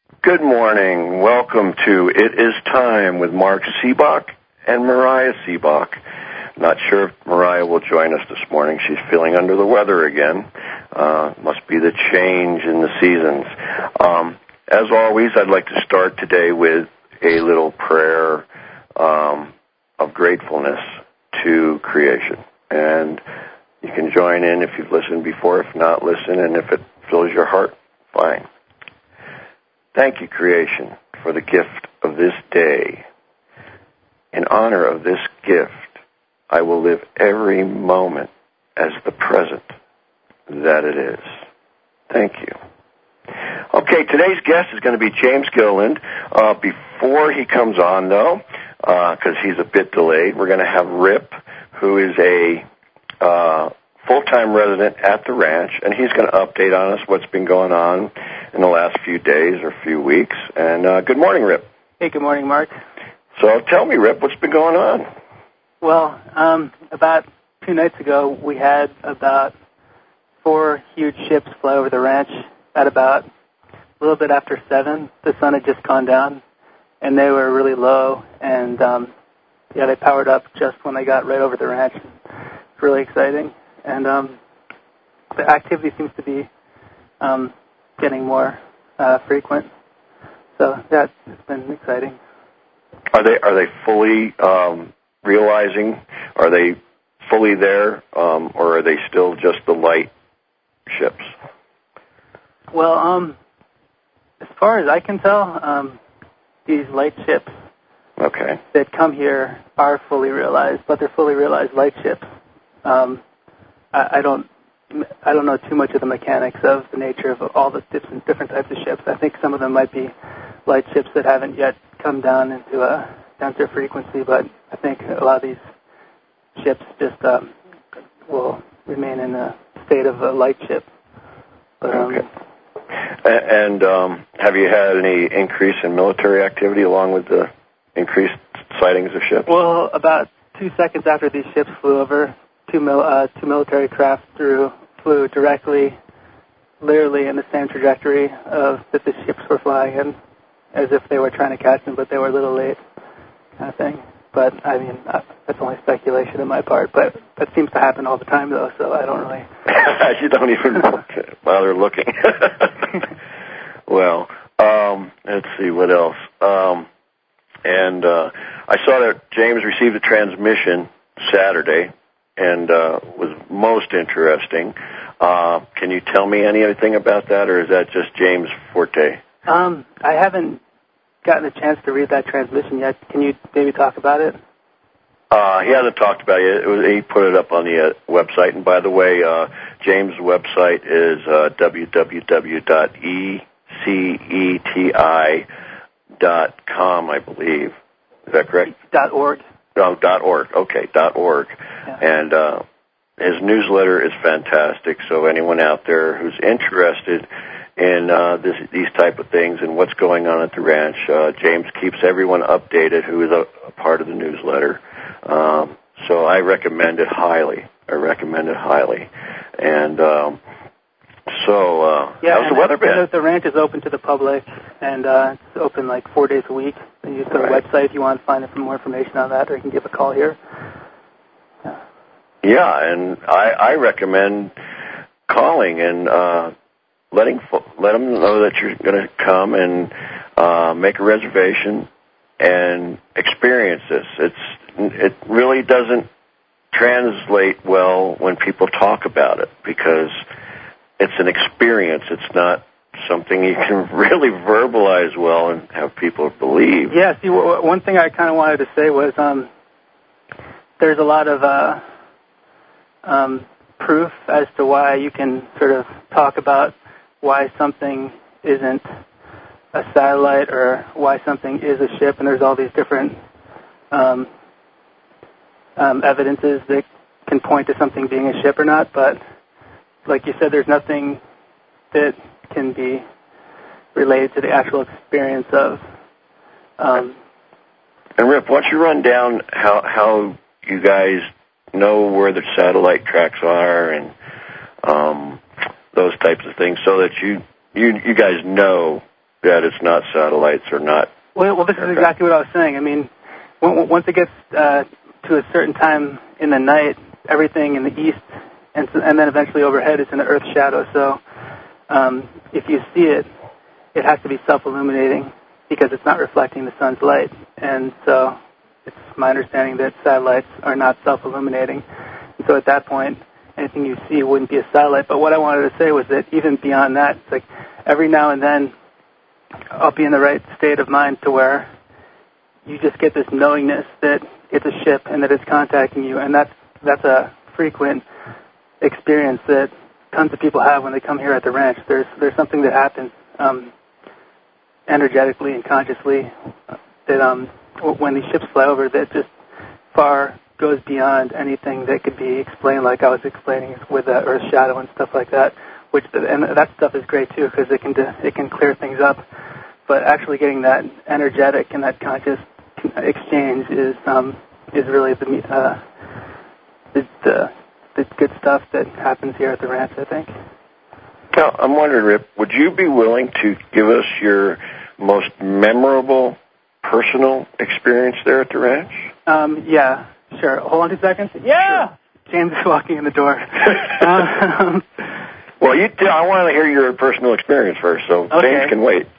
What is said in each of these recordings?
Good morning. Welcome to It Is Time with Mark Seebach and Mariah Seebach. Not sure if Mariah will join us this morning. She's feeling under the weather again. Must be the change in the seasons. As always, I'd like to start today with a little prayer of gratefulness to creation. And you can join in if you've listened before. If not, listen. And if it fills your heart, fine. Thank you, creation, for the gift of this day. In honor of this gift, I will live every moment as the present that it is. Thank you. Okay, today's guest is going to be James Gilliland. Before he comes on, though, because he's a bit delayed, we're going to have Rip, who is a full-time resident at the ranch, and he's going to update on us what's been going on in the last few days or few weeks. And good morning, Rip. Hey, good morning, Mark. So tell me, Rip, what's been going on? Well, about 2 nights ago, we had about 4 huge ships fly over the ranch at about a little bit after 7. The sun had just gone down, and they were really low, and they powered up just when they got right over the ranch. It's really exciting. And the activity seems to be getting more frequent. So yeah, it's been exciting. Are they fully realizing? Are they fully there, or are they still just the light ships? Well, as far as I can tell, these light ships that come here are fully realized, but they're fully realized light ships. I don't know too much of the mechanics of the nature of all the different types of ships. I think some of them might be light ships that haven't yet come down into a frequency, but I think a lot of these ships just will remain in a state of a light ship. But, And have you had any increase in military activity along with the increased sightings of ships? Well, about 2 seconds after these ships flew over, two military craft flew directly, literally in the same trajectory that the ships were flying in, as if they were trying to catch them, but they were a little late, kind of thing. But, I mean, that's only speculation on my part, but that seems to happen all the time, though, so I don't really... You don't even bother looking. Well, let's see, what else? And I saw that James received a transmission Saturday, and was most interesting. Can you tell me anything about that, or is that just James' forte? I haven't gotten a chance to read that transmission yet. Can you maybe talk about it? He hasn't talked about it. He put it up on the website. And by the way, James' website is www.eceti.com, I believe. Is that correct? .org. No, .org. Okay, .org. Yeah. And his newsletter is fantastic. So anyone out there who's interested in these type of things and what's going on at the ranch, James keeps everyone updated who is a part of the newsletter. So I recommend it highly. And how's the weather been? The ranch is open to the public, and it's open like 4 days a week. And you go to the website if you want to find some more information on that, or you can give a call here. Yeah, and I recommend calling and let them know that you're going to come and make a reservation and experience this. It really doesn't translate well when people talk about it, because it's an experience. It's not something you can really verbalize well and have people believe. Yeah, see, one thing I kind of wanted to say was there's a lot of proof as to why you can sort of talk about why something isn't a satellite or why something is a ship, and there's all these different evidences that can point to something being a ship or not, but like you said, there's nothing that can be related to the actual experience of... And Rip, why don't you run down how you guys know where the satellite tracks are and those types of things, so that you guys know that it's not satellites or not? Well, this is exactly what I was saying. I mean, once it gets to a certain time in the night, everything in the east and then eventually overhead is in the Earth's shadow. So if you see it, it has to be self-illuminating because it's not reflecting the sun's light. And so it's my understanding that satellites are not self-illuminating. And so at that point, anything you see wouldn't be a satellite. But what I wanted to say was that even beyond that, it's like every now and then I'll be in the right state of mind to where you just get this knowingness that it's a ship and that it's contacting you. And that's a frequent experience that tons of people have when they come here at the ranch. There's something that happens energetically and consciously that when these ships fly over that just far goes beyond anything that could be explained, like I was explaining with the Earth's shadow and stuff like that. And that stuff is great too because it can clear things up. But actually getting that energetic and that conscious exchange is really the good stuff that happens here at the ranch, I think. Now, I'm wondering, Rip, would you be willing to give us your most memorable personal experience there at the ranch? Yeah, sure. Hold on 2 seconds. Yeah! Sure. James is walking in the door. Well, I want to hear your personal experience first, so okay. James can wait.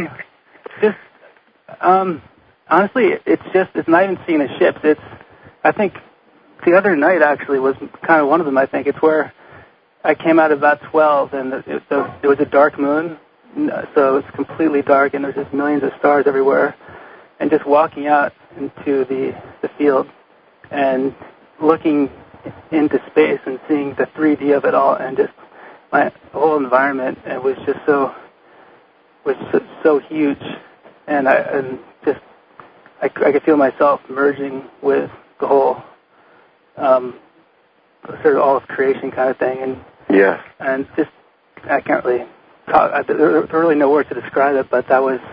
Honestly, it's not even seeing the ships. I think the other night actually was kind of one of them, I think. It's where I came out about 12, and it was a dark moon, so it's completely dark, and there's just millions of stars everywhere. And just walking out into the field and looking into space and seeing the 3D of it all, and just my whole environment, it was just so huge, and I could feel myself merging with the whole sort of all of creation kind of thing, and yeah, and just I can't really talk. There are really no words to describe it, but that was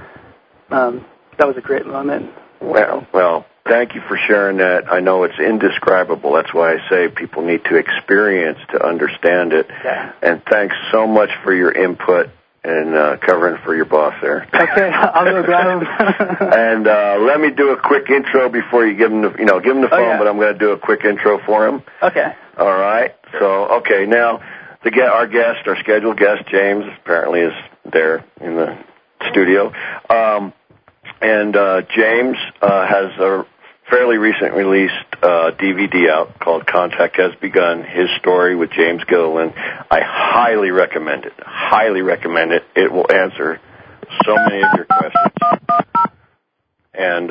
a great moment. Well, thank you for sharing that. I know it's indescribable. That's why I say people need to experience to understand it. Yeah. And thanks so much for your input and covering for your boss there. Okay, I'll go grab him. And let me do a quick intro before you give him the phone. Oh, yeah. But I'm going to do a quick intro for him. Okay. All right. So now our scheduled guest, James, apparently is there in the studio. And James has a fairly recent released DVD out called Contact Has Begun, his story with James Gilliland. I highly recommend it. Highly recommend it. It will answer so many of your questions. And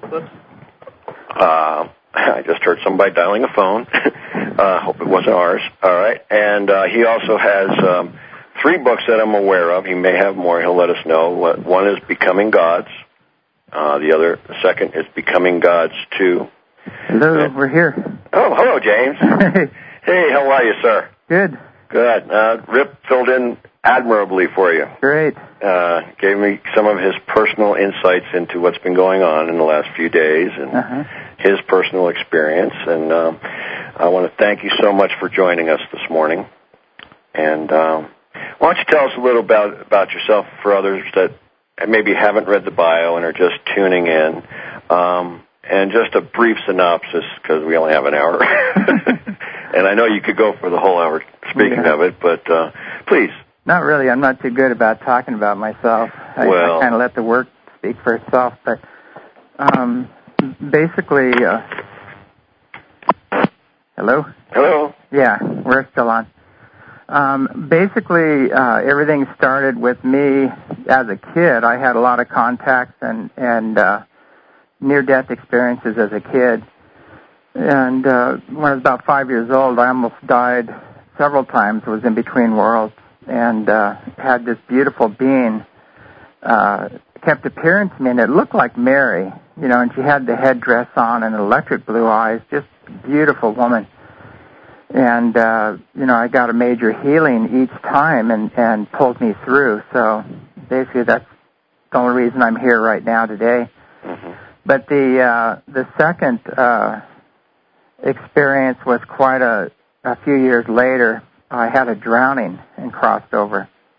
I just heard somebody dialing a phone. Hope it wasn't ours. All right. And he also has 3 books that I'm aware of. He may have more. He'll let us know. One is Becoming Gods. The second is Becoming Gods 2. Hello, we're here. Oh, hello, James. Hey, how are you, sir? Good. Good. Rip filled in admirably for you. Great. Gave me some of his personal insights into what's been going on in the last few days and his personal experience. And I want to thank you so much for joining us this morning. And why don't you tell us a little about yourself for others that maybe haven't read the bio and are just tuning in, and just a brief synopsis, because we only have an hour. And I know you could go for the whole hour speaking of it, but please. Not really. I'm not too good about talking about myself. I kind of let the work speak for itself. But basically, hello? Hello. Yeah, we're still on. Basically, everything started with me as a kid. I had a lot of contacts and near-death experiences as a kid. And when I was about 5 years old, I almost died several times. I was in between worlds and had this beautiful being kept appearing to me, and it looked like Mary, and she had the headdress on and electric blue eyes, just a beautiful woman. And, I got a major healing each time and pulled me through. So basically that's the only reason I'm here right now today. Mm-hmm. But the second experience was quite a few years later. I had a drowning and crossed over.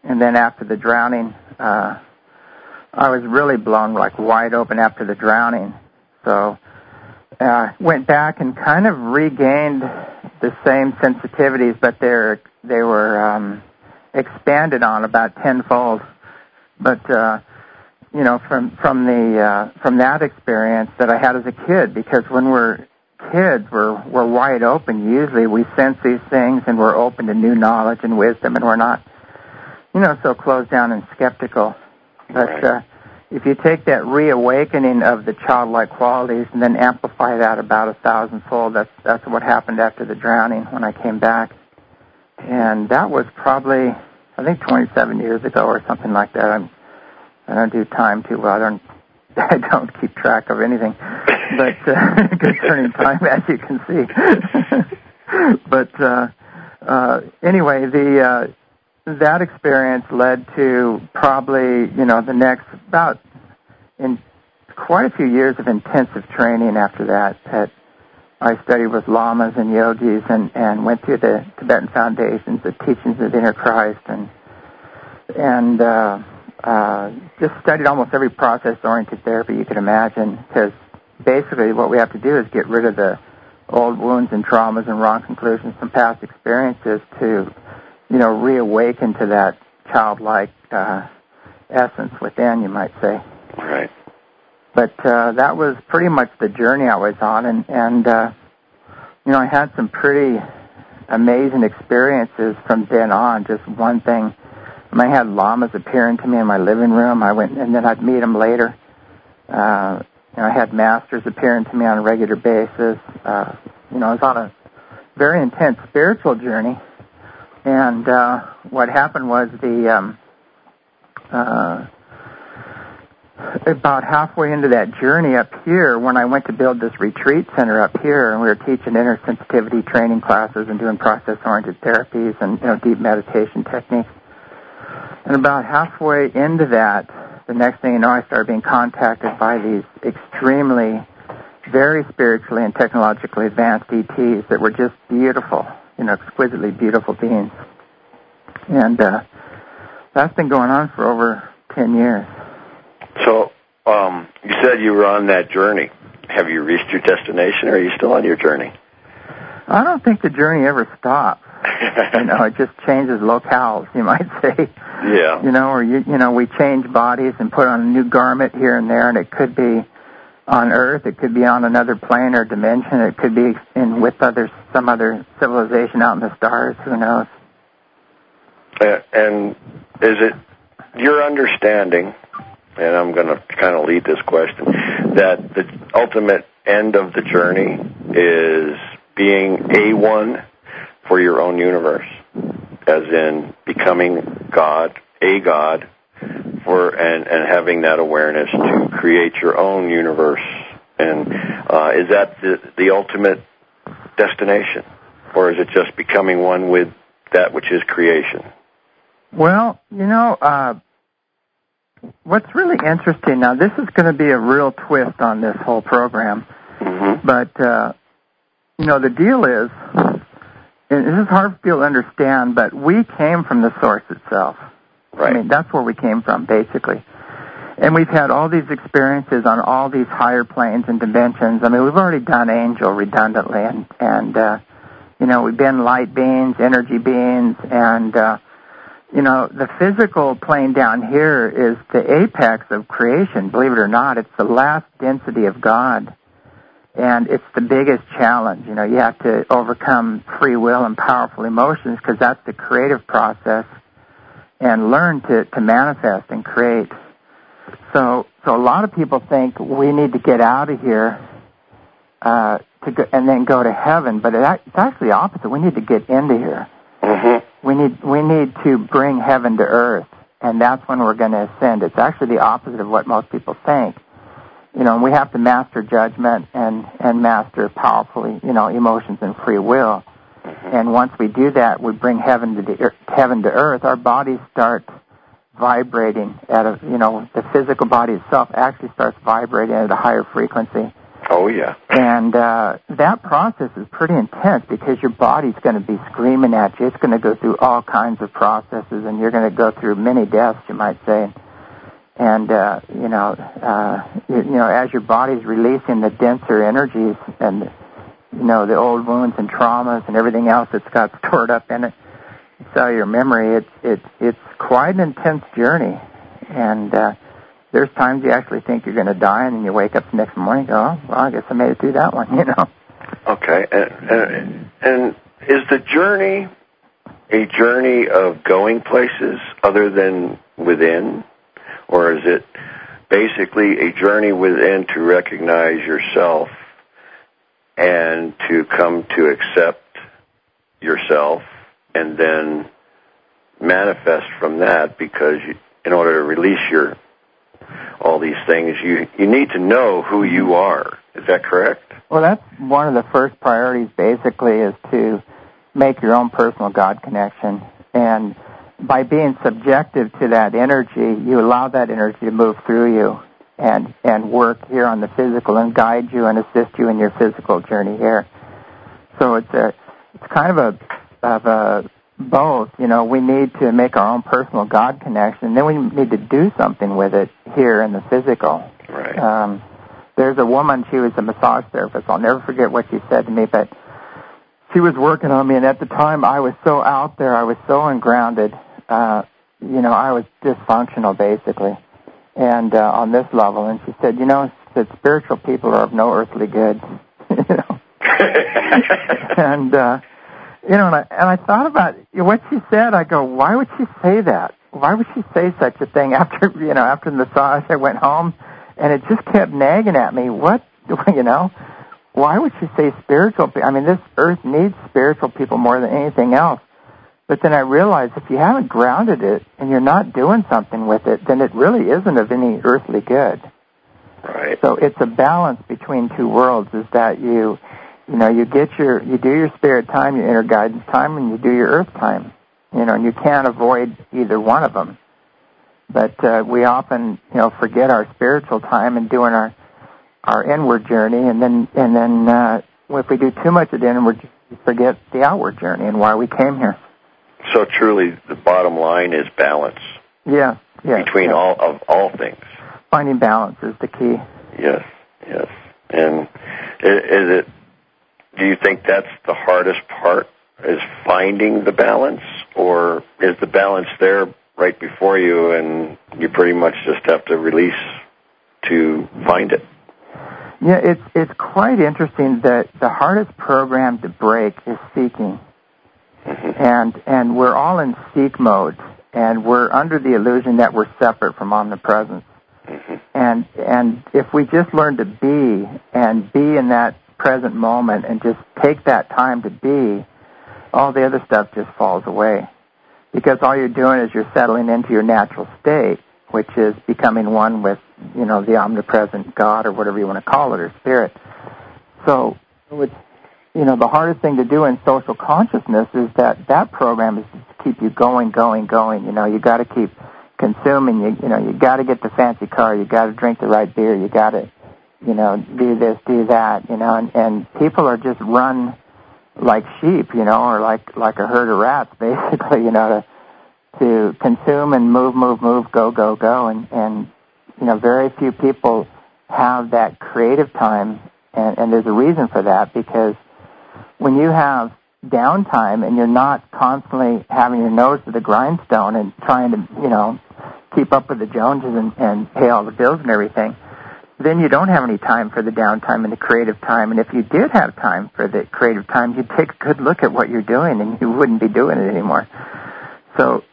And then after the drowning, I was really blown like wide open after the drowning. So went back and kind of regained the same sensitivities, but they were expanded on about tenfold. But you know, from that experience that I had as a kid, because when we're kids, we're wide open. Usually, we sense these things, and we're open to new knowledge and wisdom, and we're not, you know, so closed down and skeptical. But if you take that reawakening of the childlike qualities and then amplify that about 1,000-fold, that's what happened after the drowning when I came back. And that was probably, I think, 27 years ago or something like that. I don't do time too well. I don't keep track of anything. But concerning time, as you can see. But anyway, that experience led to probably, you know, the next about in quite a few years of intensive training after that I studied with lamas and yogis and went through the Tibetan foundations, the teachings of the Inner Christ, and just studied almost every process-oriented therapy you could imagine, because basically what we have to do is get rid of the old wounds and traumas and wrong conclusions from past experiences to, you know, reawaken to that childlike essence within, you might say. Right. But that was pretty much the journey I was on, and you know, I had some pretty amazing experiences from then on. Just one thing, I had lamas appearing to me in my living room. I went, and then I'd meet them later. You know, I had masters appearing to me on a regular basis. You know, I was on a very intense spiritual journey. And what happened was about halfway into that journey up here, when I went to build this retreat center up here, and we were teaching inner sensitivity training classes and doing process-oriented therapies and, you know, deep meditation techniques. And about halfway into that, the next thing you know, I started being contacted by these extremely, very spiritually and technologically advanced ETs that were just beautiful, you know, exquisitely beautiful beings. And that's been going on for over 10 years. So you said you were on that journey. Have you reached your destination, or are you still on your journey? I don't think the journey ever stops. You know, it just changes locales, you might say. Yeah. You know, or you know, we change bodies and put on a new garment here and there, and it could be on Earth, it could be on another plane or dimension, it could be with some other civilization out in the stars. Who knows? And is it your understanding, and I'm going to kind of lead this question, that the ultimate end of the journey is being A1 for your own universe, as in becoming God, a God, and having that awareness to create your own universe? And is that the ultimate destination, or is it just becoming one with that which is creation? Well, you know, what's really interesting, now this is going to be a real twist on this whole program, but, you know, the deal is, and this is hard for people to understand, but we came from the source itself. Right. I mean, that's where we came from, basically. And we've had all these experiences on all these higher planes and dimensions. I mean, we've already done angel redundantly, and you know, we've been light beings, energy beings, and, you know, the physical plane down here is the apex of creation. Believe it or not, it's the last density of God. And it's the biggest challenge. You know, you have to overcome free will and powerful emotions, because that's the creative process, and learn to manifest and create. So a lot of people think we need to get out of here to go, and then go to heaven, but it's actually the opposite. We need to get into here. Mm-hmm. We need to bring heaven to earth, and that's when we're going to ascend. It's actually the opposite of what most people think. You know, we have to master judgment and master powerfully, you know, emotions and free will. Mm-hmm. And once we do that, we bring heaven to earth. Our bodies start vibrating at a, you know, the physical body itself actually starts vibrating at a higher frequency. Oh, yeah. And that process is pretty intense because your body's going to be screaming at you. It's going to go through all kinds of processes, and you're going to go through many deaths, you might say. And, as your body's releasing the denser energies and, the old wounds and traumas and everything else that's got stored up in it, cellular memory, it's quite an intense journey. And there's times you actually think you're going to die, and then you wake up the next morning and go, oh, well, I guess I made it through that one, Okay. And is the journey a journey of going places other than within? Or is it basically a journey within to recognize yourself and to come to accept yourself and then manifest from that? Because in order to release all these things, you need to know who you are. Is that correct? Well, that's one of the first priorities, basically, is to make your own personal God connection. And by being subjective to that energy, you allow that energy to move through you and work here on the physical and guide you and assist you in your physical journey here. So it's kind of a both. We need to make our own personal God connection, and then we need to do something with it here in the physical. Right. There's a woman, she was a massage therapist. I'll never forget what she said to me, but she was working on me, and at the time I was so out there, I was so ungrounded. I was dysfunctional, basically, and on this level. And she said, spiritual people are of no earthly good. And I thought about what she said. I go, why would she say that? Why would she say such a thing after the massage? I went home, and it just kept nagging at me. What, why would she say spiritual people? I mean, this earth needs spiritual people more than anything else. But then I realized if you haven't grounded it and you're not doing something with it, then it really isn't of any earthly good. Right. So it's a balance between two worlds, is that you do your spirit time, your inner guidance time, and you do your earth time. And you can't avoid either one of them. But we often, forget our spiritual time and doing our inward journey, and then if we do too much of the inward, we forget the outward journey and why we came here. So truly, the bottom line is balance. Yeah. Between all things. Finding balance is the key. Yes. And do you think that's the hardest part, is finding the balance, or is the balance there right before you and you pretty much just have to release to find it? Yeah, it's quite interesting that the hardest program to break is seeking. Mm-hmm. And we're all in seek mode, and we're under the illusion that we're separate from omnipresence. Mm-hmm. And if we just learn to be in that present moment and just take that time to be, all the other stuff just falls away. Because all you're doing is you're settling into your natural state, which is becoming one with, the omnipresent God or whatever you want to call it, or spirit. So it's, the hardest thing to do in social consciousness is that program is to keep you going. You got to keep consuming. You got to get the fancy car. You got to drink the right beer. You got to, do this, do that. And people are just run like sheep, or like a herd of rats, basically. To consume and move, go, and very few people have that creative time, and there's a reason for that, because when you have downtime and you're not constantly having your nose to the grindstone and trying to, keep up with the Joneses and pay all the bills and everything, then you don't have any time for the downtime and the creative time. And if you did have time for the creative time, you'd take a good look at what you're doing and you wouldn't be doing it anymore. So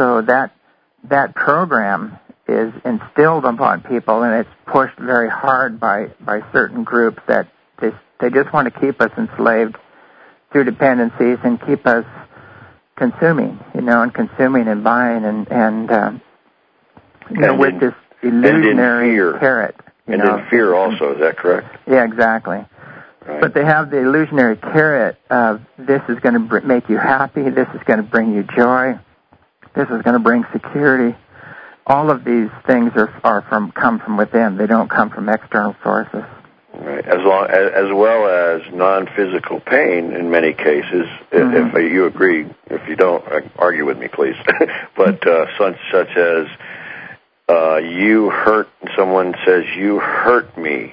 that program is instilled upon people, and it's pushed very hard by certain groups that they just want to keep us enslaved through dependencies and keep us consuming, and consuming and buying and with this illusionary carrot. And in fear also, is that correct? Yeah, exactly. Right. But they have the illusionary carrot of this is going to make you happy, this is going to bring you joy, this is going to bring security. All of these things come from within. They don't come from external sources. Right. As well as non-physical pain in many cases. If you agree, if you don't, argue with me, please. But such as you hurt. Someone says you hurt me,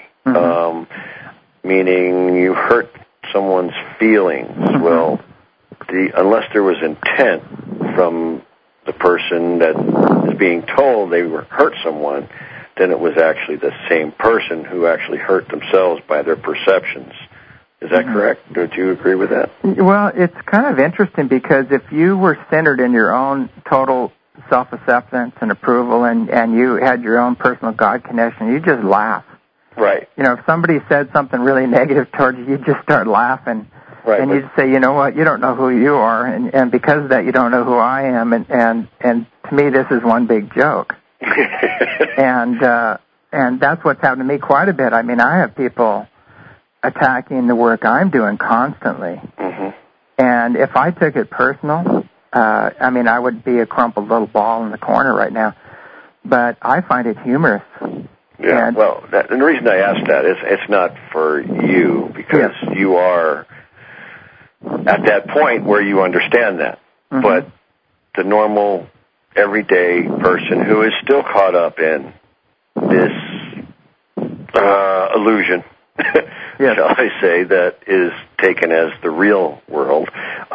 meaning you hurt someone's feelings. Well, unless there was intent from the person that is being told they hurt someone, then it was actually the same person who actually hurt themselves by their perceptions. Is that correct? Don't you agree with that? Well, it's kind of interesting because if you were centered in your own total self-acceptance and approval and you had your own personal God connection, you just laugh. Right. You know, if somebody said something really negative towards you, you just start laughing. Right. And you'd say, you know what, you don't know who you are, and because of that, you don't know who I am, and to me, this is one big joke. And that's what's happened to me quite a bit. I mean, I have people attacking the work I'm doing constantly. And if I took it personal, I mean, I would be a crumpled little ball in the corner right now. But I find it humorous. Yeah, and the reason I asked that is it's not for you, because you are at that point where you understand that. But the normal, everyday person who is still caught up in this illusion, shall I say, that is taken as the real world,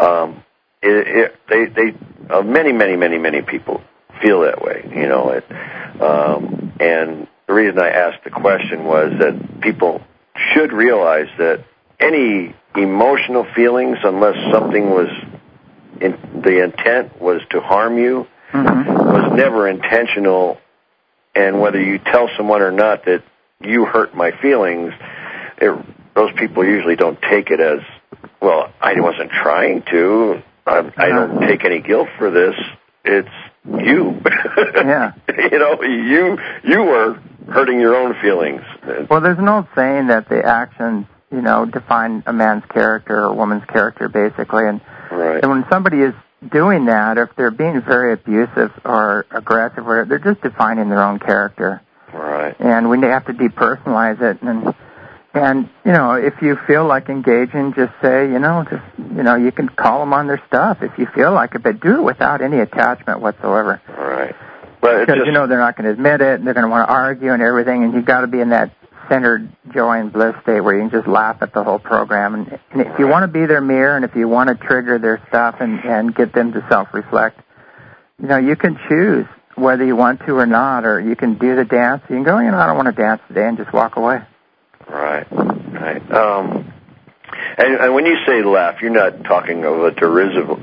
many people feel that way, you know. And the reason I asked the question was that people should realize that any emotional feelings, unless something was the intent was to harm you, was never intentional. And whether you tell someone or not that you hurt my feelings, those people usually don't take it as, well, I wasn't trying to. I don't take any guilt for this. It's you. You know, you were hurting your own feelings. Well, there's an old saying that the actions, you know, define a man's character or a woman's character, basically. And when somebody is doing that, if they're being very abusive or aggressive, or they're just defining their own character. Right. And we have to depersonalize it. And you know, if you feel like engaging, just say, you can call them on their stuff if you feel like it, but do it without any attachment whatsoever. Right. But because you know they're not going to admit it, and they're going to want to argue and everything, and you've got to be in that centered joy and bliss state where you can just laugh at the whole program. And if you want to be their mirror, and if you want to trigger their stuff and get them to self-reflect, you know, you can choose whether you want to or not, or you can do the dance. You can go, I don't want to dance today, and just walk away. Right. And when you say laugh, you're not talking of a derisional,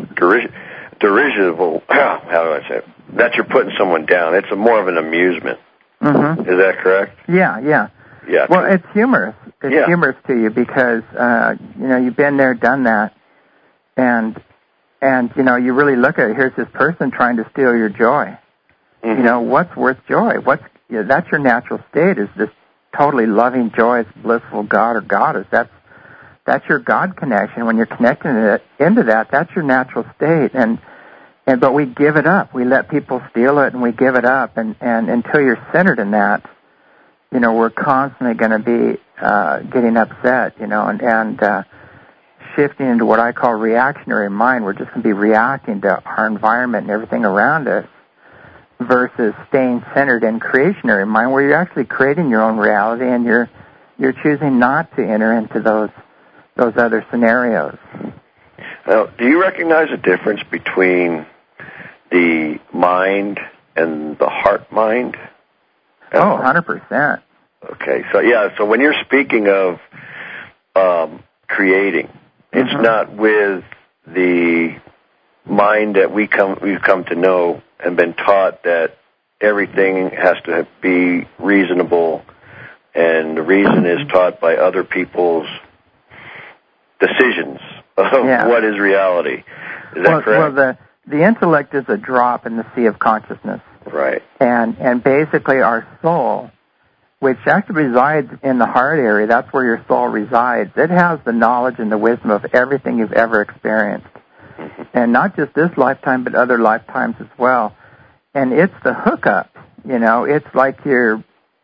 how do I say it? That you're putting someone down. It's more of an amusement. Is that correct? Yeah. Well, it's humorous. It's humorous to you because, you've been there, done that, and you really look at it. Here's this person trying to steal your joy. You know, what's worth joy? That's your natural state, is this totally loving, joyous, blissful God or goddess. That's your God connection. When you're connecting into that, that's your natural state. But we give it up. We let people steal it, and we give it up. And until you're centered in that, we're constantly going to be getting upset, and shifting into what I call reactionary mind. We're just going to be reacting to our environment and everything around us, versus staying centered in creationary mind, where you're actually creating your own reality, and you're choosing not to enter into those other scenarios. Now, do you recognize a difference between the mind and the heart mind? Oh, 100%. Okay, so when you're speaking of creating, it's not with the mind that we've come to know and been taught that everything has to be reasonable, and the reason is taught by other people's decisions of what is reality. Is that correct? Well, the intellect is a drop in the sea of consciousness. Right. And basically our soul, which actually resides in the heart area, that's where your soul resides. It has the knowledge and the wisdom of everything you've ever experienced. And not just this lifetime, but other lifetimes as well. And it's the hookup, it's like you're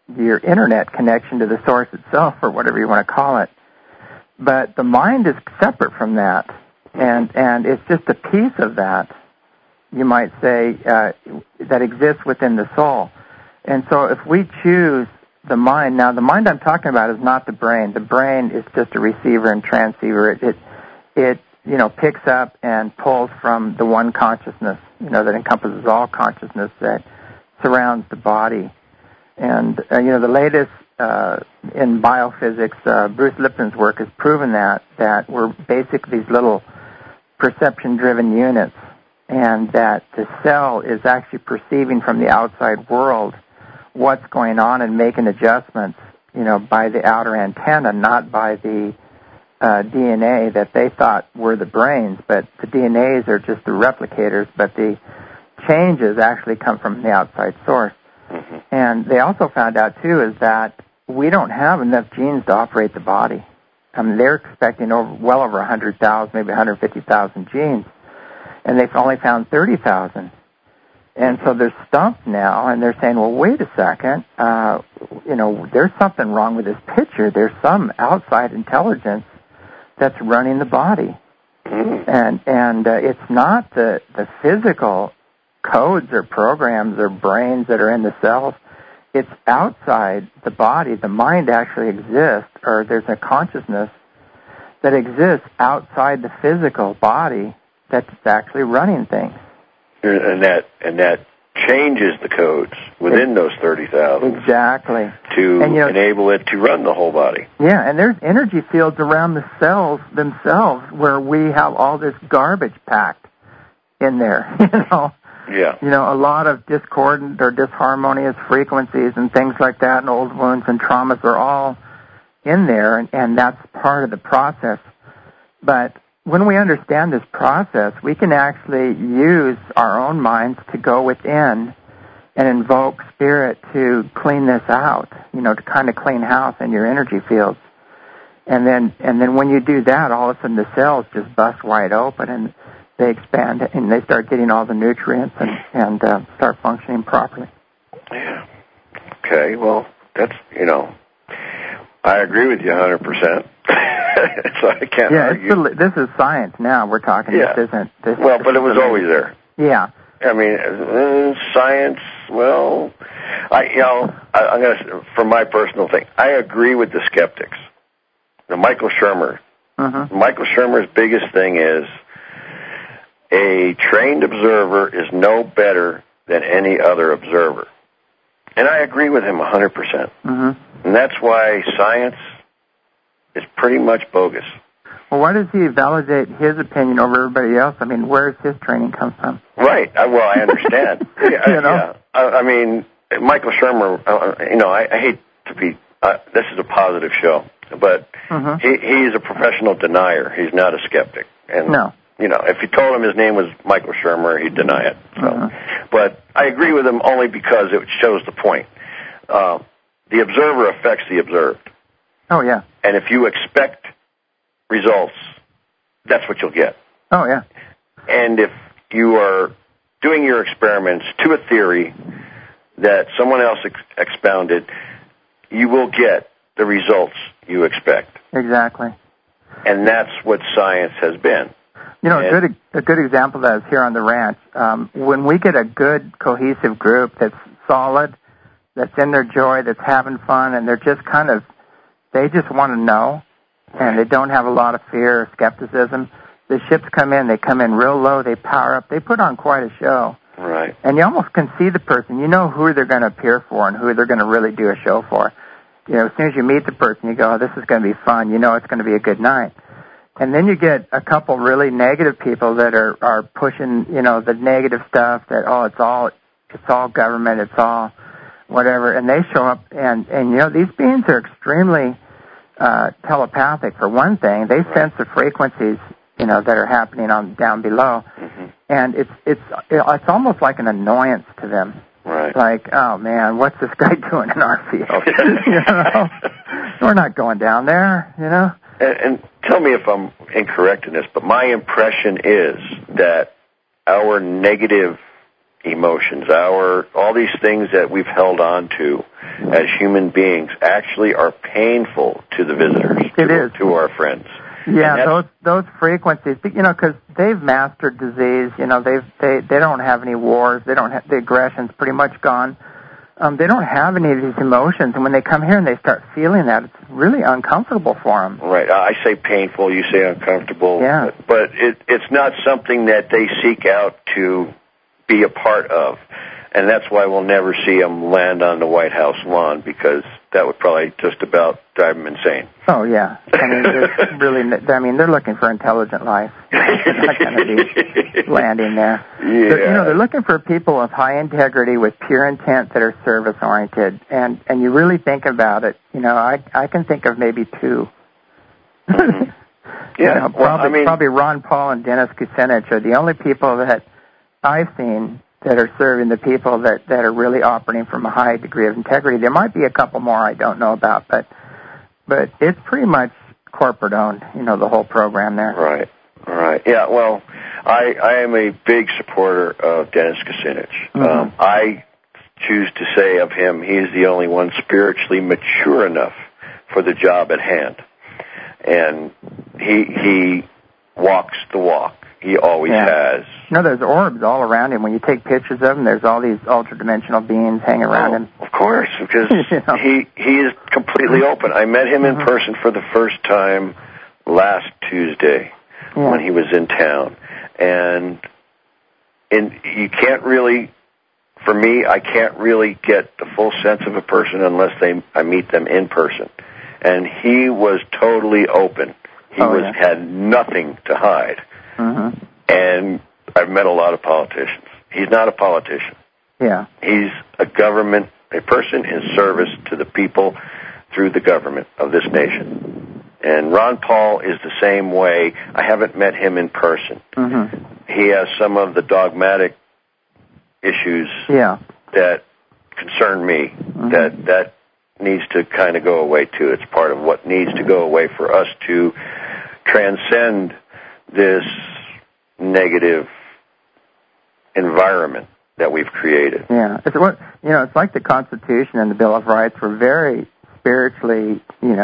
your internet connection to the source itself, or whatever you want to call it. But the mind is separate from that, and it's just a piece of that, you might say, that exists within the soul. And so if we choose the mind, now the mind I'm talking about is not the brain. The brain is just a receiver and transceiver. It picks up and pulls from the one consciousness, that encompasses all consciousness that surrounds the body. And, the latest in biophysics, Bruce Lipton's work has proven that we're basically these little perception-driven units, and that the cell is actually perceiving from the outside world what's going on and making adjustments, by the outer antenna, not by the DNA that they thought were the brains. But the DNAs are just the replicators, but the changes actually come from the outside source. Mm-hmm. And they also found out, too, is that we don't have enough genes to operate the body. I mean, they're expecting well over 100,000, maybe 150,000 genes, and they've only found 30,000. And so they're stumped now, and they're saying, well, wait a second, there's something wrong with this picture. There's some outside intelligence that's running the body. Mm-hmm. And it's not the physical codes or programs or brains that are in the cells. It's outside the body. The mind actually exists, or there's a consciousness that exists outside the physical body that's actually running things. And that changes the codes within those 30,000. Exactly. To enable it to run the whole body. Yeah, and there's energy fields around the cells themselves where we have all this garbage packed in there, Yeah. A lot of discordant or disharmonious frequencies and things like that, and old wounds and traumas are all in there, and that's part of the process. But when we understand this process, we can actually use our own minds to go within and invoke spirit to clean this out, to kind of clean house in your energy fields. And then when you do that, all of a sudden the cells just bust wide open, and they expand, and they start getting all the nutrients and start functioning properly. Yeah. Okay, well, that's, I agree with you 100%. So I can't argue. This is science now. We're talking. Yeah. This isn't. But it was always there. Yeah. I mean, science. Well, I'm going to, for my personal thing, I agree with the skeptics. The Michael Shermer. Mm-hmm. Michael Shermer's biggest thing is a trained observer is no better than any other observer, and I agree with him 100%. Mm-hmm. And that's why science is pretty much bogus. Well, why does he validate his opinion over everybody else? I mean, where does his training come from? Right. Well, I understand. Yeah. I mean, Michael Shermer, I hate to be, this is a positive show, but mm-hmm. he's a professional denier. He's not a skeptic. And, no. If you told him his name was Michael Shermer, he'd deny it. So. Mm-hmm. But I agree with him only because it shows the point. The observer affects the observed. Oh, yeah. And if you expect results, that's what you'll get. Oh, yeah. And if you are doing your experiments to a theory that someone else expounded, you will get the results you expect. Exactly. And that's what science has been. A good example of that is here on the ranch. When we get a good, cohesive group that's solid, that's in their joy, that's having fun, and they're just they just want to know, and they don't have a lot of fear or skepticism. The ships come in, they come in real low, they power up, they put on quite a show. Right. And you almost can see the person. You know who they're going to appear for and who they're going to really do a show for. As soon as you meet the person, you go, oh, this is going to be fun. It's going to be a good night. And then you get a couple really negative people that are pushing, the negative stuff that, oh, it's all government, it's all whatever, and they show up, and these beings are extremely telepathic. For one thing, they sense the frequencies, that are happening on down below, mm-hmm. and it's almost like an annoyance to them. Right. Like, oh man, what's this guy doing in our field? We're not going down there, And tell me if I'm incorrect in this, but my impression is that our negative emotions, all these things that we've held on to as human beings actually are painful to the visitors, to our friends. Yeah, those frequencies, because they've mastered disease. They don't have any wars. They don't have, the aggression's pretty much gone. They don't have any of these emotions, and when they come here and they start feeling that, it's really uncomfortable for them. Right. I say painful, you say uncomfortable. Yeah. But it's not something that they seek out to be a part of. And that's why we'll never see them land on the White House lawn, because that would probably just about drive them insane. Oh, yeah. They're looking for intelligent life. They're not going to be landing there. Yeah. They're looking for people of high integrity with pure intent that are service-oriented. And you really think about it, I can think of maybe two. Mm-hmm. Yeah. Probably Ron Paul and Dennis Kucinich are the only people that I've seen that are serving the people that are really operating from a high degree of integrity. There might be a couple more I don't know about, but it's pretty much corporate owned, the whole program there. Right. Yeah, well, I am a big supporter of Dennis Kucinich. Mm-hmm. I choose to say of him, he is the only one spiritually mature enough for the job at hand. And he walks the walk. He always has. There's orbs all around him. When you take pictures of him, there's all these ultra-dimensional beings hanging around him. Of course, because he is completely open. I met him in person for the first time last Tuesday when he was in town. And you can't really, for me, I can't really get the full sense of a person unless I meet them in person. And he was totally open. He had nothing to hide. Mm-hmm. And I've met a lot of politicians. He's not a politician. Yeah. He's a person in service to the people through the government of this nation. And Ron Paul is the same way. I haven't met him in person. Mm-hmm. He has some of the dogmatic issues that concern me, that needs to kind of go away, too. It's part of what needs to go away for us to transcend this negative environment that we've created. Yeah, it's like the Constitution and the Bill of Rights were very spiritually,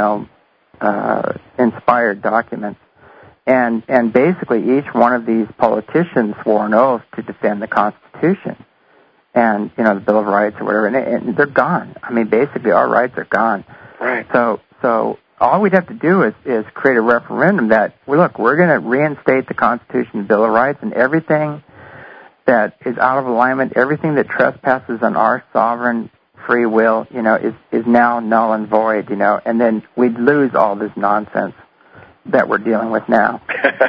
inspired documents, and basically each one of these politicians swore an oath to defend the Constitution, and the Bill of Rights or whatever, and they're gone. I mean, basically our rights are gone. Right. So all we'd have to do is create a referendum that, we're going to reinstate the Constitution, the Bill of Rights, and everything that is out of alignment, everything that trespasses on our sovereign free will, is now null and void, and then we'd lose all this nonsense that we're dealing with now.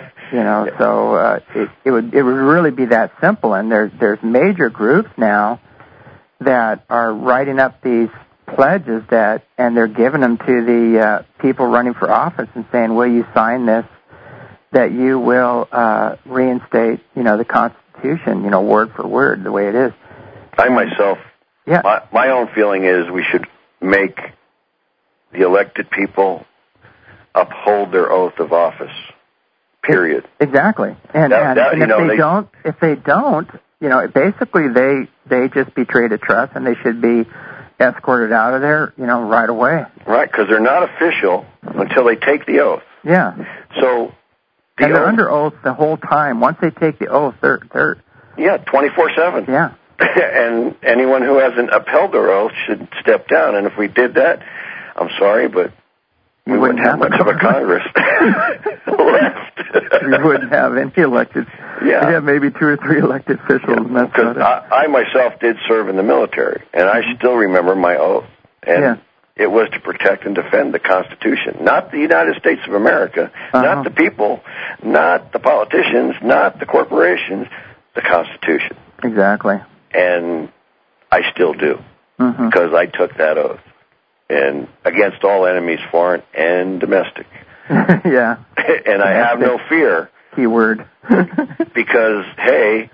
So it would really be that simple. And there's major groups now that are writing up these pledges and they're giving them to the people running for office and saying, will you sign this, that you will reinstate, the Constitution, word for word, the way it is. I myself, my own feeling is we should make the elected people uphold their oath of office, period. Exactly. And if they don't, basically they just betrayed a trust and they should be escorted out of there, right away. Right, because they're not official until they take the oath. Yeah. So they're under oath the whole time. Once they take the oath, they're 24/7. Yeah. And anyone who hasn't upheld their oath should step down. And if we did that, I'm sorry, but we wouldn't have much of a Congress left. We wouldn't have any elected. Yeah. We'd have maybe 2 or 3 elected officials. Because I myself did serve in the military, and I still remember my oath. And it was to protect and defend the Constitution, not the United States of America, not the people, not the politicians, not the corporations, the Constitution. Exactly. And I still do, because I took that oath, and against all enemies, foreign and domestic. Yeah. And I have no fear. Keyword. Because, hey,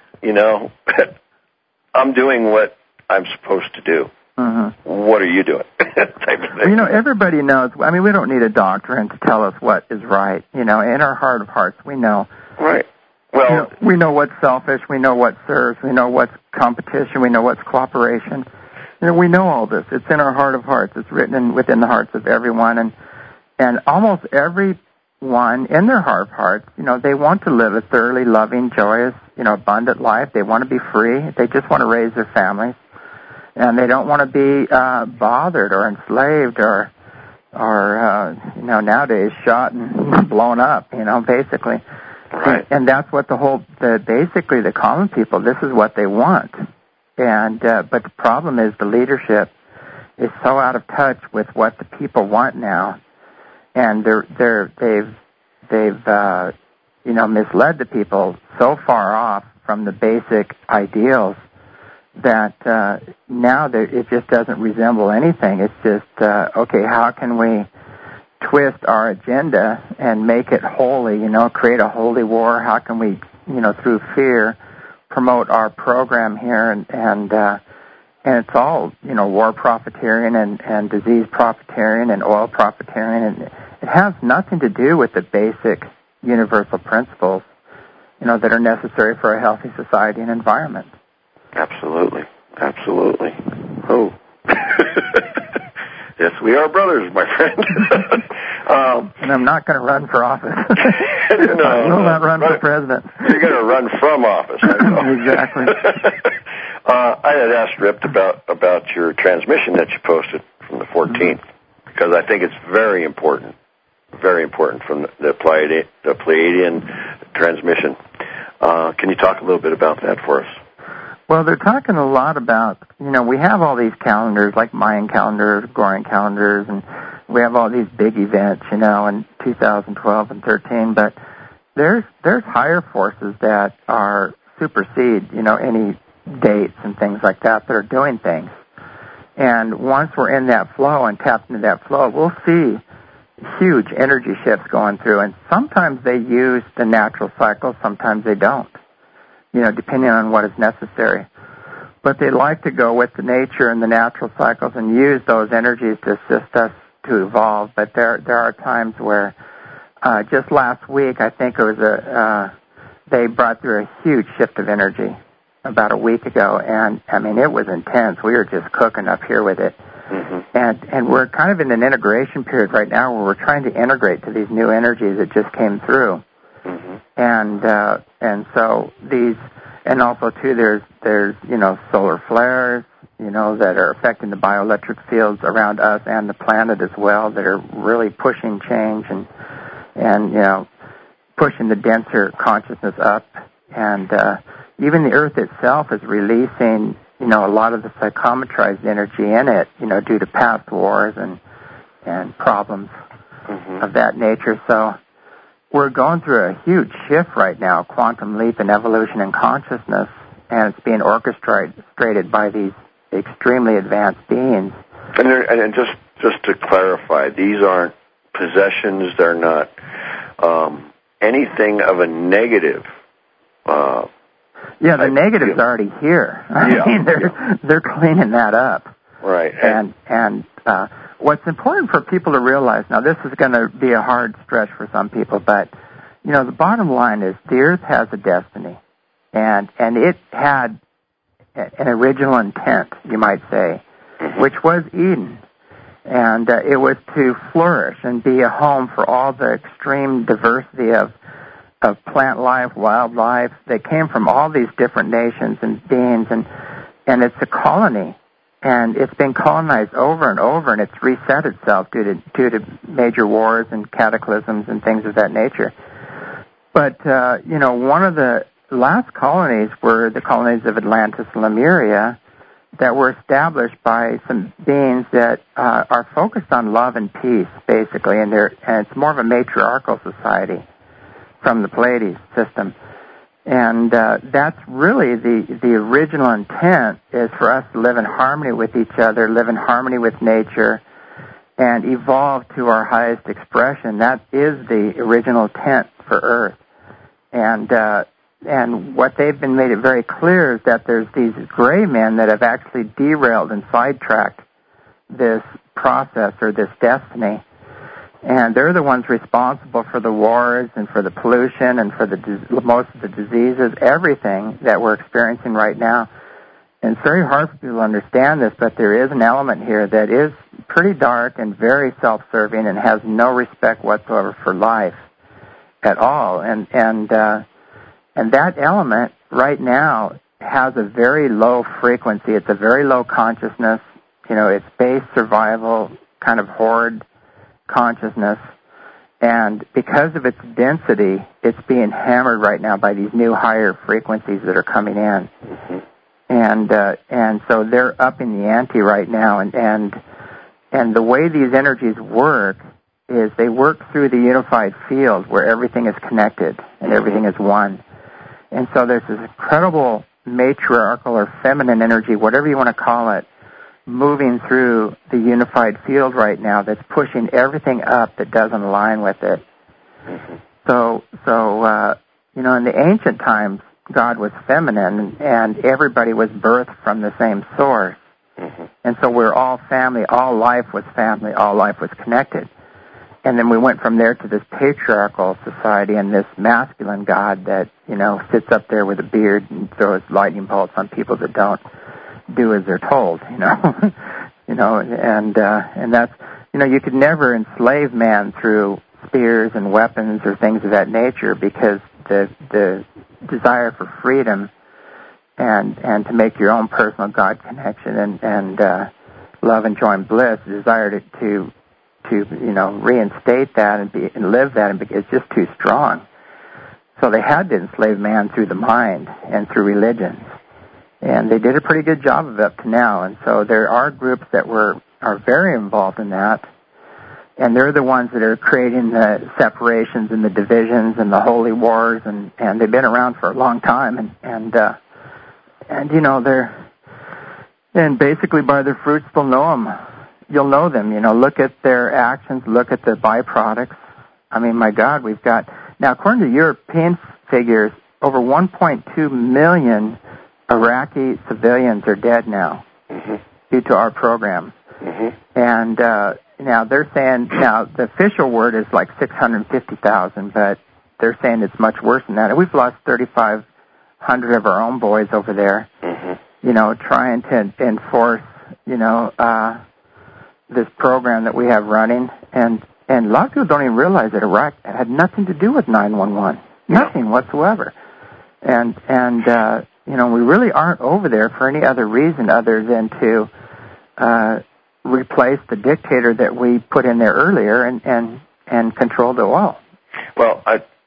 I'm doing what I'm supposed to do. What are you doing? Type of thing. Everybody knows. I mean, we don't need a doctrine to tell us what is right. In our heart of hearts, we know. Right. Well, we know what's selfish. We know what serves. We know what's competition. We know what's cooperation. we know all this. It's in our heart of hearts. It's written within the hearts of everyone, and almost everyone in their heart of hearts, they want to live a thoroughly loving, joyous, abundant life. They want to be free. They just want to raise their families, and they don't want to be bothered or enslaved or nowadays shot and blown up, basically. Right. And that's what basically the common people, this is what they want. And but the problem is the leadership is so out of touch with what the people want now, and they've misled the people so far off from the basic ideals that now it just doesn't resemble anything. It's just okay. How can we twist our agenda and make it holy? Create a holy war. How can we, through fear, promote our program here, and it's all war profiteering and disease profiteering and oil profiteering, and it has nothing to do with the basic universal principles that are necessary for a healthy society and environment. Absolutely. Oh. Yes, we are brothers, my friend. And I'm not going to run for office. I will not run for president. You're going to run from office. Exactly. I had asked Rip about your transmission that you posted from the 14th, because I think it's very important from the Pleiadian transmission. Can you talk a little bit about that for us? Well, they're talking a lot about, we have all these calendars, like Mayan calendars, Gregorian calendars, and we have all these big events, in 2012 and 13, but there's higher forces that are supersede, any dates and things like that are doing things. And once we're in that flow and tapped into that flow, we'll see huge energy shifts going through, and sometimes they use the natural cycle, sometimes they don't. Depending on what is necessary. But they like to go with the nature and the natural cycles and use those energies to assist us to evolve. But there are times where, just last week, I think it was they brought through a huge shift of energy about a week ago, and it was intense. We were just cooking up here with it. Mm-hmm. And we're kind of in an integration period right now where we're trying to integrate to these new energies that just came through. Mm-hmm. And so these, and also too, there's solar flares, that are affecting the bioelectric fields around us and the planet as well, that are really pushing change and pushing the denser consciousness up. And even the Earth itself is releasing, a lot of the psychometrized energy in it, due to past wars and problems of that nature. So we're going through a huge shift right now, quantum leap in evolution and consciousness, and it's being orchestrated by these extremely advanced beings. And just to clarify, these aren't possessions. They're not anything of a negative. The negative's already here. They're cleaning that up. Right. And what's important for people to realize, now this is going to be a hard stretch for some people, but, the bottom line is the Earth has a destiny, and it had an original intent, you might say, which was Eden, and it was to flourish and be a home for all the extreme diversity of plant life, wildlife that came from all these different nations and beings, and it's a colony. And it's been colonized over and over, and it's reset itself due to major wars and cataclysms and things of that nature. But, one of the last colonies were the colonies of Atlantis and Lemuria that were established by some beings that are focused on love and peace, basically, and it's more of a matriarchal society from the Pleiades system. And that's really the original intent, is for us to live in harmony with each other, live in harmony with nature, and evolve to our highest expression. That is the original intent for Earth. And what they've been made it very clear is that there's these gray men that have actually derailed and sidetracked this process or this destiny. And they're the ones responsible for the wars and for the pollution and for most of the diseases, everything that we're experiencing right now. it's very hard for people to understand this, but there is an element here that is pretty dark and very self-serving and has no respect whatsoever for life at all. And that element right now has a very low frequency. It's a very low consciousness. It's base survival, kind of horde consciousness. And because of its density, it's being hammered right now by these new higher frequencies that are coming in. Mm-hmm. And so they're upping the ante right now. And the way these energies work is they work through the unified field where everything is connected and everything is one. And so there's this incredible matriarchal or feminine energy, whatever you want to call it, moving through the unified field right now that's pushing everything up that doesn't align with it. Mm-hmm. So in the ancient times, God was feminine and everybody was birthed from the same source. Mm-hmm. And so we're all family, all life was family, all life was connected. And then we went from there to this patriarchal society and this masculine God that, sits up there with a beard and throws lightning bolts on people that don't do as they're told, and that's, you could never enslave man through spears and weapons or things of that nature because the desire for freedom and to make your own personal God connection and love and joy and bliss, the desire to reinstate that and live that, and it's just too strong. So they had to enslave man through the mind and through religions. And they did a pretty good job of it up to now. And so there are groups that are very involved in that. And they're the ones that are creating the separations and the divisions and the holy wars. And they've been around for a long time. And basically by their fruits they'll know them. You'll know them. Look at their actions. Look at the byproducts. I mean, my God, we've got... Now, according to European figures, over 1.2 million Iraqi civilians are dead now mm-hmm. due to our program. Mm-hmm. And now they're saying, the official word is like 650,000, but they're saying it's much worse than that. And we've lost 3,500 of our own boys over there, mm-hmm. Trying to enforce, this program that we have running. And a lot of people don't even realize that Iraq had nothing to do with 911. Nothing whatsoever. And we really aren't over there for any other reason other than to replace the dictator that we put in there earlier and control the oil. Well,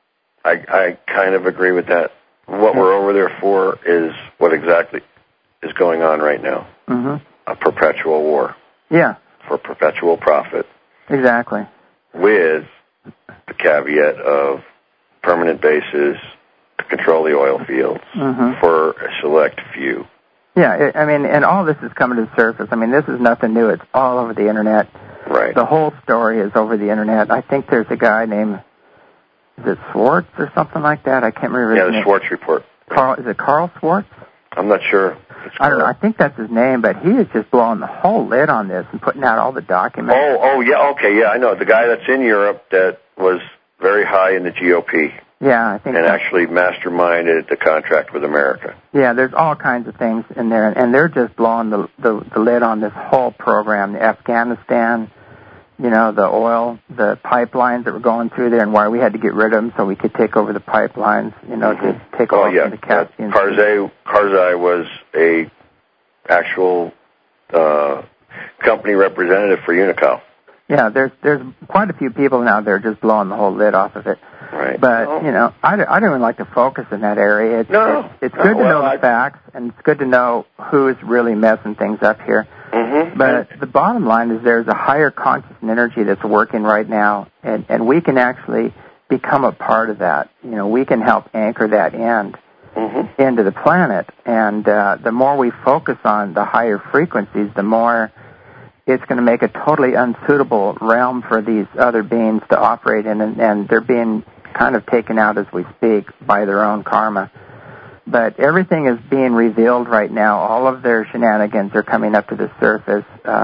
I kind of agree with that. What we're over there for is what exactly is going on right now. Mm-hmm. A perpetual war. Yeah. For perpetual profit. Exactly. With the caveat of permanent bases to control the oil fields mm-hmm. for a select few. Yeah, and all this is coming to the surface. This is nothing new. It's all over the Internet. Right. The whole story is over the Internet. I think there's a guy named, is it Swartz or something like that? I can't remember his name. Yeah, the Swartz Report. Is it Carl Swartz? I'm not sure. I don't know. I think that's his name, but he is just blowing the whole lid on this and putting out all the documents. Oh, yeah, okay, yeah, I know. The guy that's in Europe that was very high in the GOP. Yeah, I think and actually masterminded the contract with America. Yeah, there's all kinds of things in there, and they're just blowing the lid on this whole program. The Afghanistan, the oil, the pipelines that were going through there, and why we had to get rid of them so we could take over the pipelines, to take off from the Caspian Sea. Karzai was a actual company representative for Unocal. Yeah, there's quite a few people now that are just blowing the whole lid off of it. Right. But, I don't even like to focus in that area. It's good to know the facts, and it's good to know who's really messing things up here. Mm-hmm. But the bottom line is there's a higher conscious energy that's working right now, and we can actually become a part of that. We can help anchor that end mm-hmm. into the planet. And the more we focus on the higher frequencies, the more it's going to make a totally unsuitable realm for these other beings to operate in, and they're being kind of taken out as we speak by their own karma. But everything is being revealed right now. All of their shenanigans are coming up to the surface.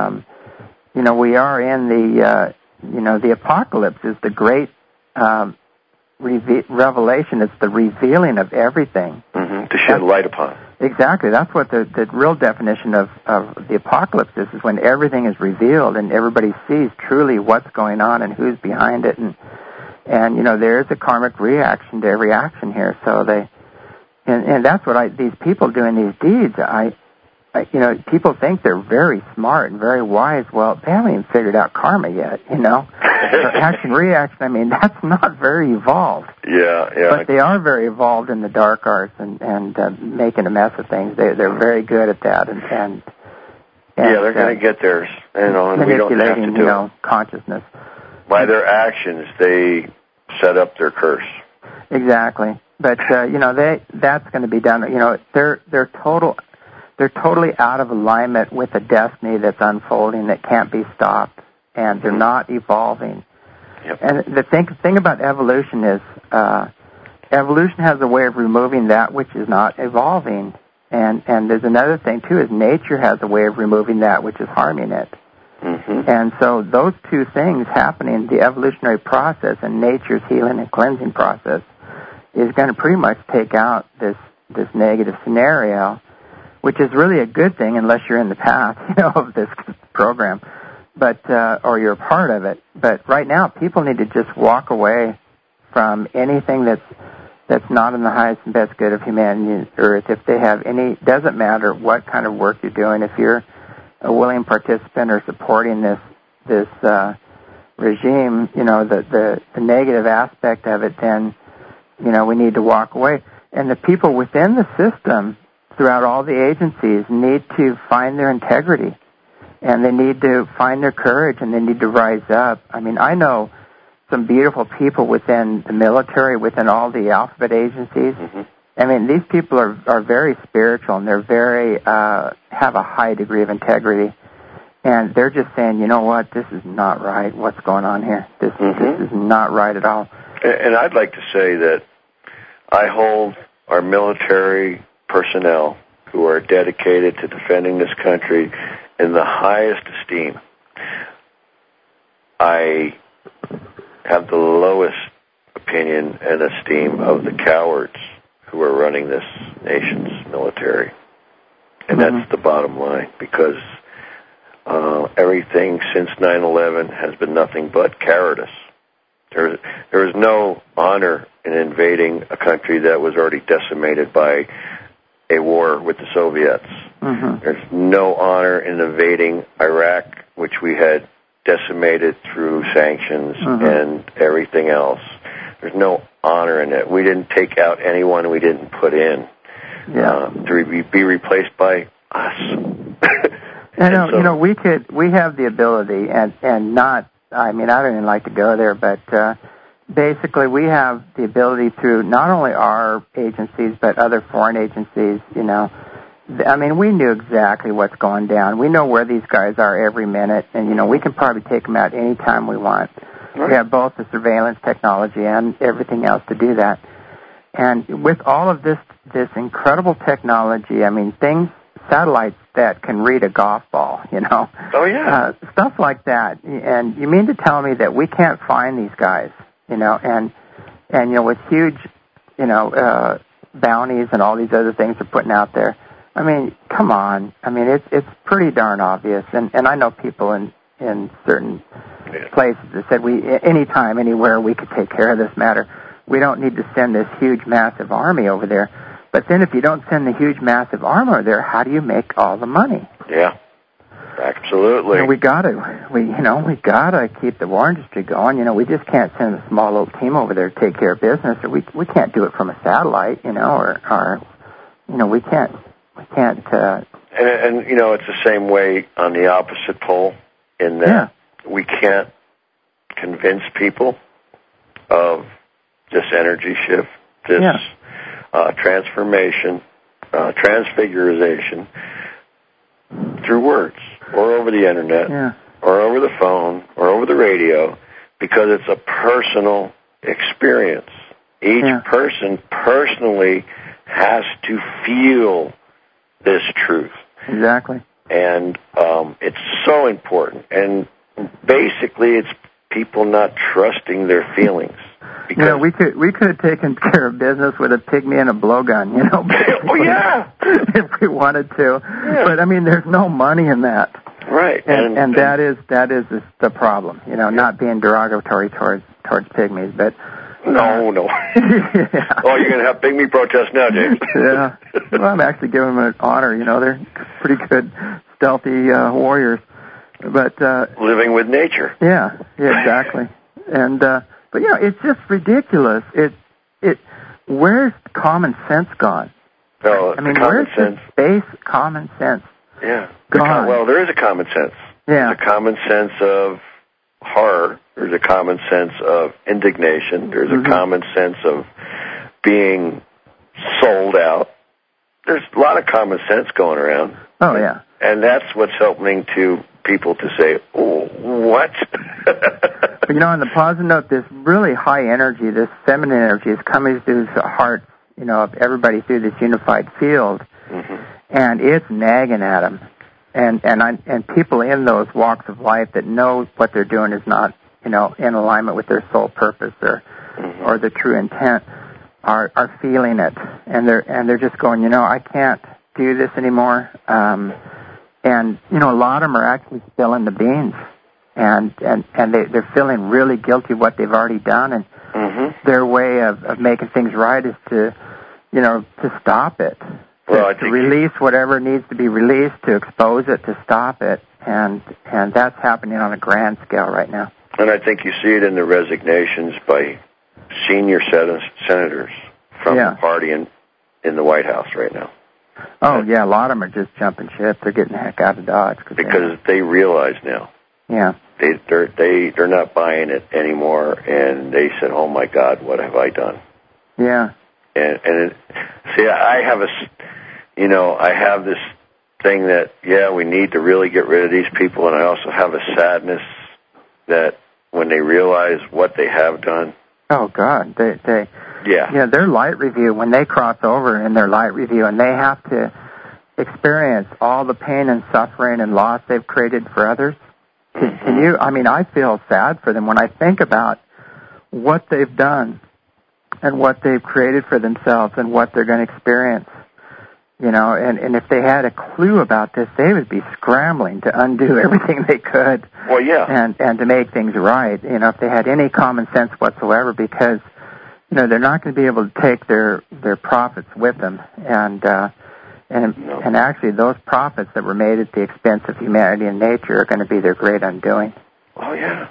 We are in the apocalypse is the great revelation. It's the revealing of everything. Mm-hmm. To shed light upon. Exactly. That's what the real definition of the apocalypse is when everything is revealed and everybody sees truly what's going on and who's behind it. And there is a karmic reaction to every action here. So and that's what these people doing these deeds, people think they're very smart and very wise. Well, they haven't even figured out karma yet, Action, reaction, that's not very evolved. Yeah. But they are very evolved in the dark arts and making a mess of things. They're very good at that. And they're going to get theirs, and we don't have to do consciousness. By their actions, they set up their curse. Exactly. But, that's going to be done. They're totally out of alignment with a destiny that's unfolding that can't be stopped, and they're not evolving. Yep. And the thing about evolution is evolution has a way of removing that which is not evolving. And there's another thing, too, is nature has a way of removing that which is harming it. Mm-hmm. And so those two things happening, the evolutionary process and nature's healing and cleansing process, is going to pretty much take out this negative scenario, which is really a good thing unless you're in the path, of this program, or you're a part of it. But right now, people need to just walk away from anything that's not in the highest and best good of humanity and Earth. If they have doesn't matter what kind of work you're doing. If you're a willing participant or supporting this regime, the negative aspect of it, then we need to walk away. And the people within the system, throughout all the agencies, need to find their integrity, and they need to find their courage, and they need to rise up. I know some beautiful people within the military, within all the alphabet agencies. Mm-hmm. These people are very spiritual, and they're very have a high degree of integrity, and they're just saying, you know what, this is not right. What's going on here? This is not right at all. And I'd like to say that I hold our military personnel who are dedicated to defending this country in the highest esteem. I have the lowest opinion and esteem of the cowards who are running this nation's military. And that's the bottom line, because everything since 9/11 has been nothing but cowardice. There is no honor in invading a country that was already decimated by a war with the Soviets. Mm-hmm. There's no honor in invading Iraq, which we had decimated through sanctions and everything else. There's no honor in it. We didn't take out anyone we didn't put in to be replaced by us. We have the ability, and not, I don't even like to go there, but basically we have the ability through not only our agencies, but other foreign agencies, we knew exactly what's going down. We know where these guys are every minute, and, we can probably take them out any time we want. Right. We have both the surveillance technology and everything else to do that. And with all of this incredible technology, satellites that can read a golf ball, Oh, yeah. Stuff like that. And you mean to tell me that we can't find these guys, and with huge, bounties and all these other things they're putting out there. Come on. It's pretty darn obvious. And I know people in certain places that said anytime, anywhere, we could take care of this matter. We don't need to send this huge, massive army over there. But then if you don't send the huge, massive army over there, how do you make all the money? Yeah, absolutely. We gotta keep the war industry going. We just can't send a small little team over there to take care of business. Or we can't do it from a satellite, we can't. And it's the same way on the opposite pole in that we can't convince people of this energy shift, this transformation, transfiguration through words or over the internet or over the phone or over the radio, because it's a personal experience. Each person personally has to feel this truth. Exactly. And it's so important. And basically it's people not trusting their feelings, Because we could have taken care of business with a pygmy and a blowgun, Oh yeah, if we wanted to. Yeah. But I mean, there's no money in that. Right. And that is the problem, not being derogatory towards pygmies, but. No. Yeah. Oh, you're going to have pygmy protests now, James. Yeah. Well, I'm actually giving them an honor. They're pretty good, stealthy warriors. But living with nature. Yeah, exactly. And but it's just ridiculous. Where's common sense gone? Well, I mean, where's the base common sense? Yeah. Gone. Well, there is a common sense. Yeah. There's a common sense of horror. There's a common sense of indignation. There's a common sense of being sold out. There's a lot of common sense going around. Oh, yeah. And that's what's helping to people to say, oh, what? But, on the positive note, this really high energy, this feminine energy is coming through the hearts, of everybody through this unified field. And it's nagging at them. And people in those walks of life that know what they're doing is not, in alignment with their soul purpose or the true intent are feeling it. And they're just going, I can't do this anymore. And, a lot of them are actually spilling the beans. And they're feeling really guilty of what they've already done. And their way of making things right is to stop it. Well, to release whatever needs to be released, to expose it, to stop it. And that's happening on a grand scale right now. And I think you see it in the resignations by senior senators from the party in the White House right now. Oh, yeah, a lot of them are just jumping ship. They're getting the heck out of Dodge. Because they realize now. Yeah. They're not buying it anymore, and they said, oh, my God, what have I done? Yeah. And I have I have this thing that, we need to really get rid of these people, and I also have a sadness that when they realize what they have done. Oh, God. Their light review, when they cross over in their light review and they have to experience all the pain and suffering and loss they've created for others, I feel sad for them when I think about what they've done and what they've created for themselves and what they're going to experience. And if they had a clue about this, they would be scrambling to undo everything they could. Well, yeah. And to make things right, if they had any common sense whatsoever, because, they're not going to be able to take their profits with them. And actually those profits that were made at the expense of humanity and nature are going to be their great undoing. Oh, yeah.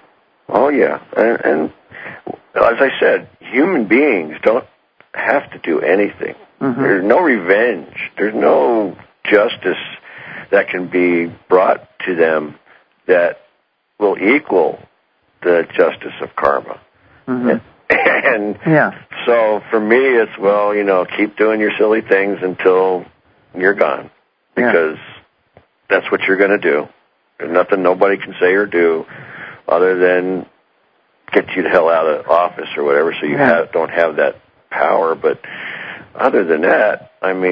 And as I said, human beings don't have to do anything. There's no revenge. There's no justice that can be brought to them that will equal the justice of karma. And so for me, it's, keep doing your silly things until you're gone, because that's what you're going to do. There's nothing nobody can say or do other than get you the hell out of office or whatever, so you don't have that power. But other than that,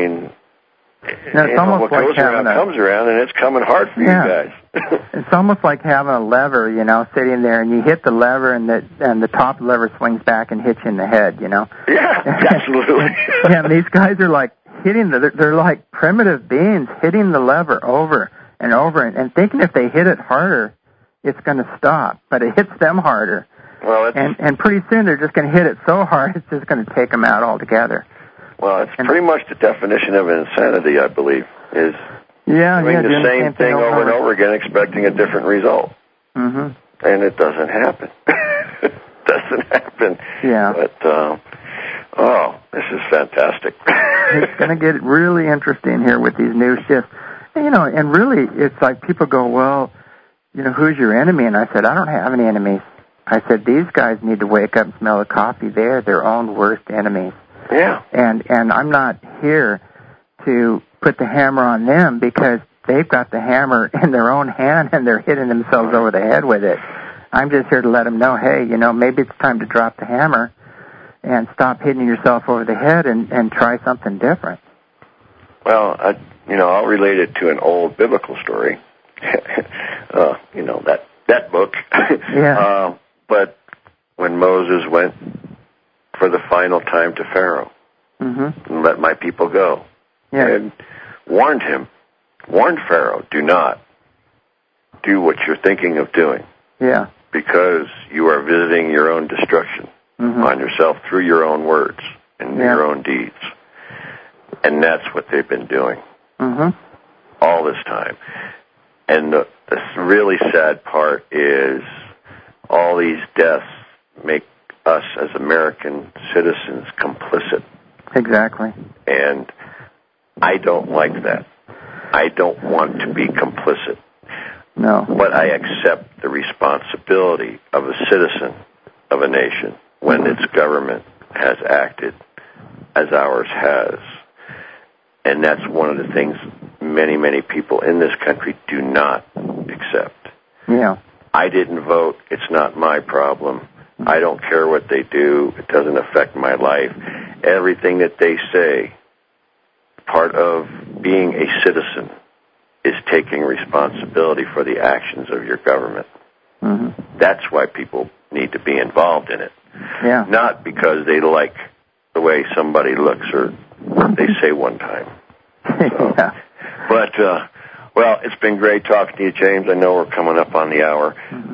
what goes around comes around, and it's coming hard for you guys. It's almost like having a lever, sitting there, and you hit the lever, and the top lever swings back and hits you in the head, Yeah, absolutely. And these guys are like hitting they're like primitive beings hitting the lever over and over and thinking if they hit it harder, it's going to stop, but it hits them harder. Well, and pretty soon they're just going to hit it so hard it's just going to take them out altogether. Well, it's pretty much the definition of insanity, I believe, is doing the same thing over and over again, expecting a different result. And it doesn't happen. Yeah. But, this is fantastic. It's going to get really interesting here with these new shifts. And really, it's like people go, well, who's your enemy? And I said, I don't have any enemies. I said, these guys need to wake up and smell the coffee. They're their own worst enemies. Yeah. And I'm not here to put the hammer on them because they've got the hammer in their own hand and they're hitting themselves over the head with it. I'm just here to let them know, hey, maybe it's time to drop the hammer and stop hitting yourself over the head and try something different. Well, I'll relate it to an old biblical story. That book. Yeah. But when Moses went for the final time to Pharaoh and let my people go. Yeah. And warned Pharaoh, do not do what you're thinking of doing. Yeah. Because you are visiting your own destruction on yourself through your own words and your own deeds. And that's what they've been doing all this time. And the really sad part is all these deaths make us as American citizens complicit. Exactly. And I don't like that. I don't want to be complicit. No. But I accept the responsibility of a citizen of a nation when its government has acted as ours has. And that's one of the things many, many people in this country do not accept. Yeah. I didn't vote. It's not my problem. I don't care what they do. It doesn't affect my life. Everything that they say, part of being a citizen, is taking responsibility for the actions of your government. That's why people need to be involved in it. Yeah. Not because they like the way somebody looks or they say one time. So, but, well, it's been great talking to you, James. I know we're coming up on the hour.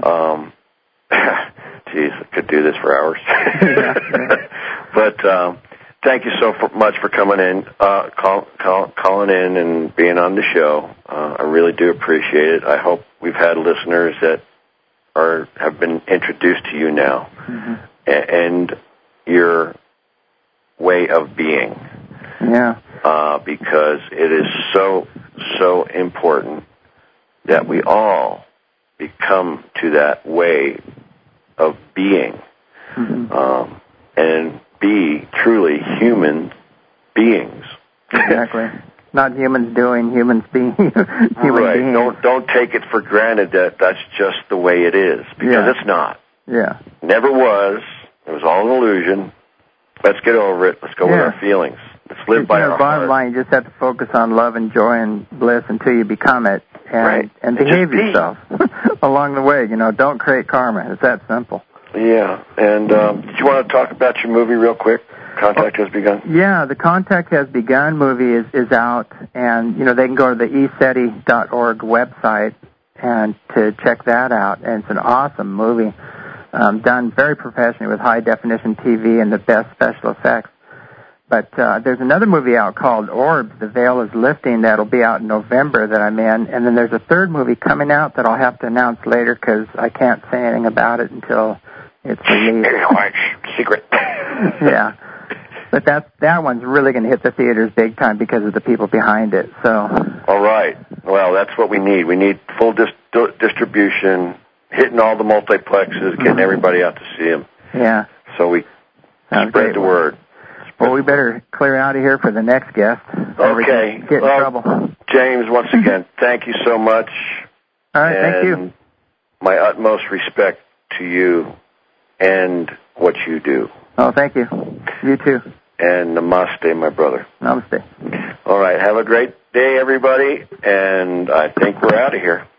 Geez, I could do this for hours. But thank you so much for coming in, calling in and being on the show. I really do appreciate it. I hope we've had listeners that have been introduced to you now and your way of being. Yeah. Because it is so important that we all become to that way of being and be truly human beings. Exactly. Not humans doing, humans being human beings. Don't take it for granted that that's just the way it is, because it's not. Yeah. Never was. It was all an illusion. Let's get over it. Let's go with our feelings. Let's live by our heart. Bottom line, you just have to focus on love and joy and bliss until you become it, and behave yourself along the way. Don't create karma. It's that simple. Yeah. And did you want to talk about your movie real quick? Contact Has Begun? Yeah, the Contact Has Begun movie is out, and, they can go to the eseti.org website and to check that out. And it's an awesome movie, done very professionally with high-definition TV and the best special effects. But there's another movie out called Orbs, The Veil is Lifting, that'll be out in November that I'm in. And then there's a third movie coming out that I'll have to announce later because I can't say anything about it until it's released. Secret. Yeah. But that one's really going to hit the theaters big time because of the people behind it. So. All right. Well, that's what we need. We need full distribution, hitting all the multiplexes, getting everybody out to see them. Yeah. So we spread the word. Well, we better clear out of here for the next guest. Okay. Get in trouble. James, once again, thank you so much. All right, thank you. My utmost respect to you and what you do. Oh, thank you. You too. And namaste, my brother. Namaste. All right. Have a great day, everybody. And I think we're out of here.